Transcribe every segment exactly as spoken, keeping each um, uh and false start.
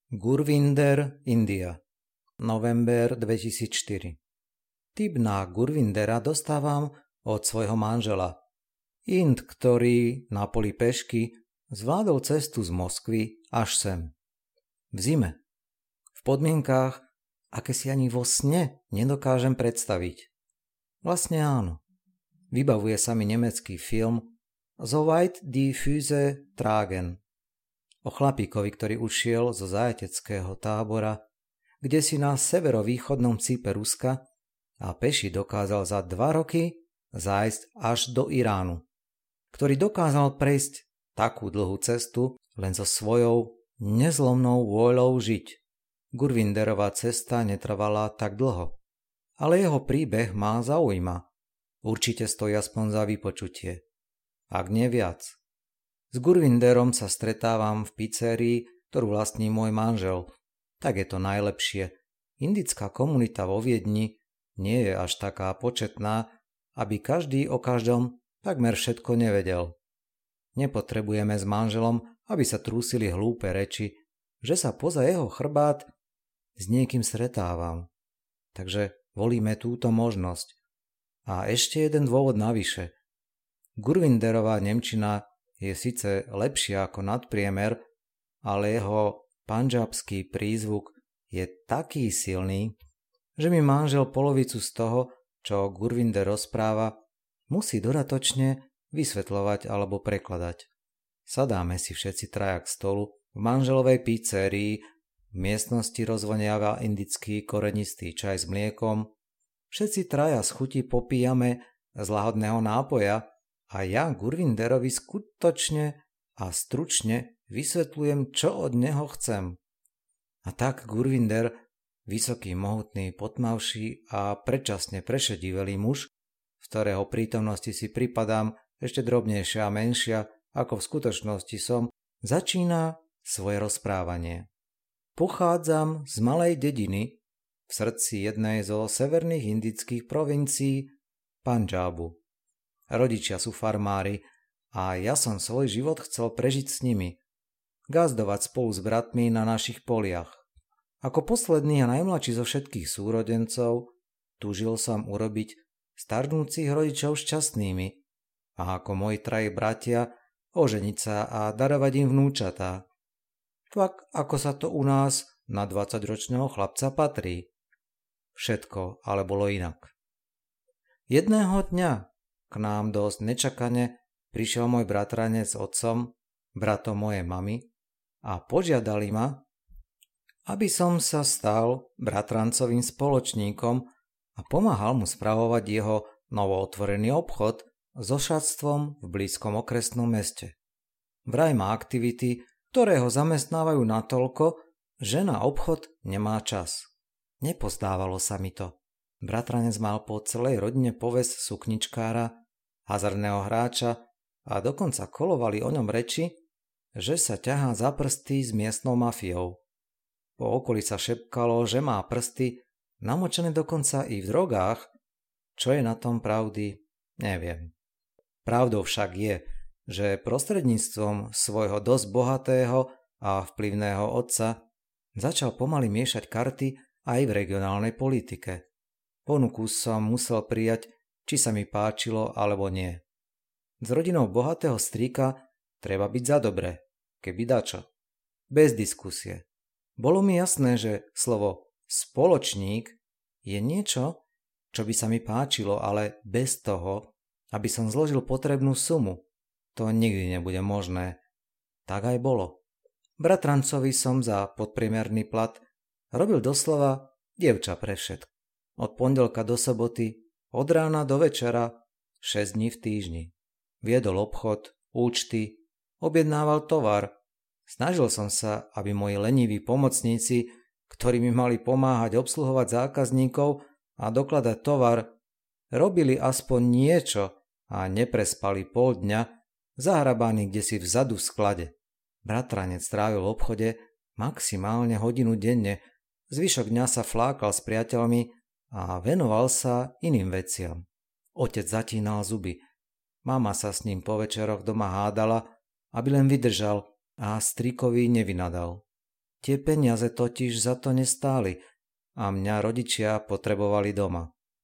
Gurvinder, India. November dvetisícštyri. Tip na Gurvindera dostávam od svojho manžela. Ind, ktorý na poli pešky zvládol cestu z Moskvy až sem. V zime. V podmienkách, aké si ani vo sne nedokážem predstaviť. Vlastne áno. Vybavuje sa mi nemecký film So weit die Füße tragen o chlapíkovi, ktorý ušiel zo zajateckého tábora, kde si na severovýchodnom cípe Ruska a peši dokázal za dva roky zájsť až do Iránu, ktorý dokázal prejsť takú dlhú cestu len so svojou nezlomnou vôľou žiť. Gurvinderova cesta netrvala tak dlho, ale jeho príbeh ma zaujíma. Určite stojí aspoň za vypočutie, ak nie viac. S Gurvinderom sa stretávam v pizzerii, ktorú vlastní môj manžel. Tak je to najlepšie. Indická komunita vo Viedni nie je až taká početná, aby každý o každom takmer všetko nevedel. Nepotrebujeme s manželom, aby sa trúsili hlúpe reči, že sa poza jeho chrbát s niekým stretávam. Takže volíme túto možnosť. A ešte jeden dôvod navyše. Gurvinderová nemčina je síce lepšia ako nadpriemer, ale jeho pandžabský prízvuk je taký silný, že mi manžel polovicu z toho, čo Gurvinder rozpráva, musí dodatočne vysvetľovať alebo prekladať. Sadáme si všetci traja k stolu v manželovej pizzerii, v miestnosti rozvoniava indický korenistý čaj s mliekom, všetci traja z chuti popíjame z lahodného nápoja a ja Gurvinderovi skutočne a stručne vysvetľujem, čo od neho chcem. A tak Gurvinder, vysoký, mohutný, potmavší a predčasne prešedivelý muž, v ktorého prítomnosti si pripadám ešte drobnejšia a menšia, ako v skutočnosti som, začína svoje rozprávanie. Pochádzam z malej dediny v srdci jednej zo severných indických provincií Pandžábu. Rodičia sú farmári a ja som svoj život chcel prežiť s nimi, gazdovať spolu s bratmi na našich poliach. Ako posledný a najmladší zo všetkých súrodencov túžil som urobiť starnúcich rodičov šťastnými a ako moji traji bratia oženiť sa a darovať im vnúčatá. Tak ako sa to u nás na dvadsaťročného chlapca patrí. Všetko ale bolo inak. Jedného dňa k nám dosť nečakane prišiel môj bratranec s otcom, bratom mojej mamy, a požiadali ma, aby som sa stal bratrancovým spoločníkom a pomáhal mu spravovať jeho novootvorený obchod so šatstvom v blízkom okresnom meste. Vraj má aktivity, ktoré ho zamestnávajú natoľko, že na obchod nemá čas. Nepozdávalo sa mi to. Bratranec mal po celej rodine povesť sukničkára, hazardného hráča a dokonca kolovali o ňom reči, že sa ťahá za prsty s miestnou mafiou. Po okolí sa šepkalo, že má prsty namočené dokonca i v drogách. Čo je na tom pravdy, neviem. Pravdou však je, že prostredníctvom svojho dosť bohatého a vplyvného otca začal pomaly miešať karty aj v regionálnej politike. Ponuku som musel prijať, či sa mi páčilo alebo nie. S rodinou bohatého strýka treba byť za dobre, keby dačo. Bez diskusie. Bolo mi jasné, že slovo spoločník je niečo, čo by sa mi páčilo, ale bez toho, aby som zložil potrebnú sumu. To nikdy nebude možné. Tak aj bolo. Bratrancovi som za podpriemerný plat robil doslova dievča pre všetko. Od pondelka do soboty, od rána do večera, šesť dní v týždni. Viedol obchod, účty, objednával tovar. Snažil som sa, aby moji leniví pomocníci, ktorí mi mali pomáhať obsluhovať zákazníkov a dokladať tovar, robili aspoň niečo a neprespali pol dňa zahrabaní kdesi vzadu v sklade. Bratranec strávil v obchode maximálne hodinu denne, zvyšok dňa sa flákal s priateľmi a venoval sa iným veciam. Otec zatínal zuby. Mama sa s ním po večeroch doma hádala, aby len vydržal a strýkovi nevynadal. Tie peniaze totiž za to nestáli a mňa rodičia potrebovali doma.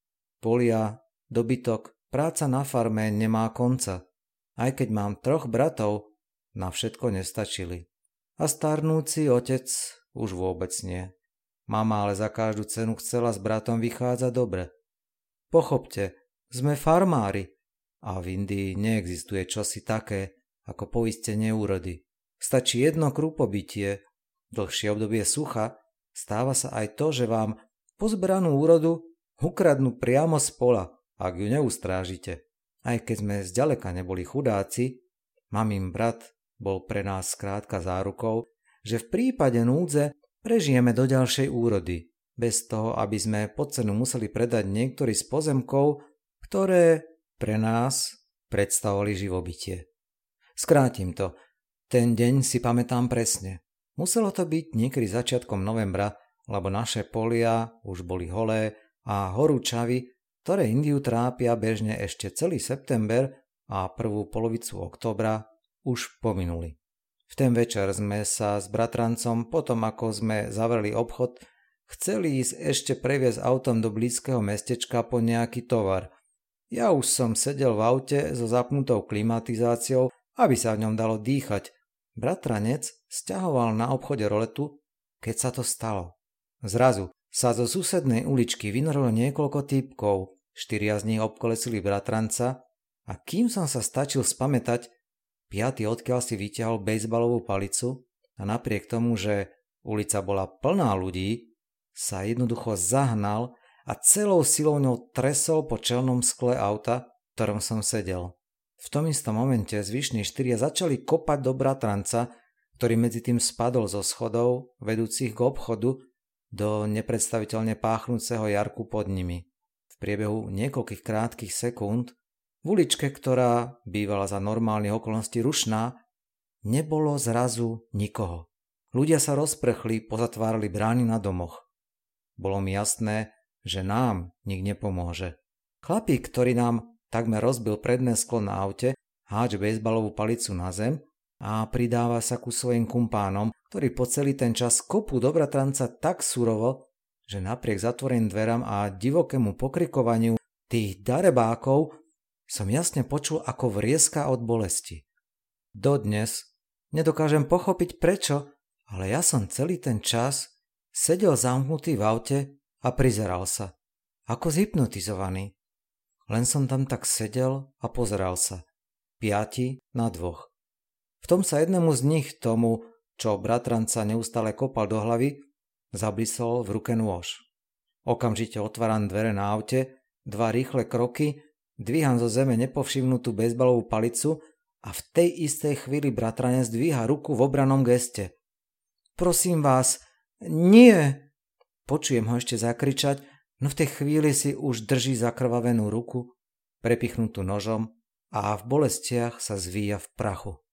Polia, dobytok, práca na farme nemá konca. Aj keď mám troch bratov, na všetko nestačili. A starnúci otec už vôbec nie. Mama ale za každú cenu chcela s bratom vychádzať dobre. Pochopte, sme farmári a v Indii neexistuje čosi také ako poistenie úrody. Stačí jedno krúpobytie, dlhšie obdobie sucha, stáva sa aj to, že vám pozberanú úrodu ukradnú priamo z pola, ak ju neustrážite. Aj keď sme zďaleka neboli chudáci, mamin brat bol pre nás skrátka zárukou, že v prípade núdze prežijeme do ďalšej úrody, bez toho, aby sme pod cenu museli predať niektorý z pozemkov, ktoré pre nás predstavovali živobytie. Skrátim to, ten deň si pamätám presne. Muselo to byť niekedy začiatkom novembra, lebo naše polia už boli holé a horúčavy, ktoré Indiu trápia bežne ešte celý september a prvú polovicu októbra, už pominuli. V ten večer sme sa s bratrancom, potom ako sme zavreli obchod, chceli ísť ešte previesť autom do blízkeho mestečka po nejaký tovar. Ja už som sedel v aute so zapnutou klimatizáciou, aby sa v ňom dalo dýchať. Bratranec sťahoval na obchode roletu, keď sa to stalo. Zrazu sa zo susednej uličky vynorilo niekoľko týpkov, štyria z nich obkolesili bratranca a kým som sa stačil spamätať, piaty odkiaľ si vyťahol bejsbalovú palicu a napriek tomu, že ulica bola plná ľudí, sa jednoducho zahnal a celou silou ňou tresol po čelnom skle auta, v ktorom som sedel. V tom istom momente zvyšní štyria začali kopať do bratranca, ktorý medzi tým spadol zo schodov vedúcich k obchodu do nepredstaviteľne páchnúceho jarku pod nimi. V priebehu niekoľkých krátkych sekúnd v uličke, ktorá bývala za normálnych okolností rušná, nebolo zrazu nikoho. Ľudia sa rozprchli, pozatvárali brány na domoch. Bolo mi jasné, že nám nik nepomôže. Chlapík, ktorý nám takmer rozbil predné sklo na aute, háč bejsbalovú palicu na zem a pridáva sa ku svojim kumpánom, ktorí po celý ten čas kopú do bratranca tak surovo, že napriek zatvoreným dverám a divokému pokrikovaniu tých darebákov som jasne počul, ako vrieska od bolesti. Dodnes nedokážem pochopiť prečo, ale ja som celý ten čas sedel zamknutý v aute a prizeral sa, ako zhypnotizovaný. Len som tam tak sedel a pozeral sa. Piati na dvoch. V tom sa jednému z nich, tomu, čo bratranca neustále kopal do hlavy, zablisol v ruke nôž. Okamžite otváram dvere na aute, dva rýchle kroky, dvíham zo zeme nepovšimnutú bejsbalovú palicu a v tej istej chvíli bratranec dvíha ruku v obranom geste. Prosím vás, nie! Počujem ho ešte zakričať, no v tej chvíli si už drží zakrvavenú ruku, prepichnutú nožom a v bolestiach sa zvíja v prachu.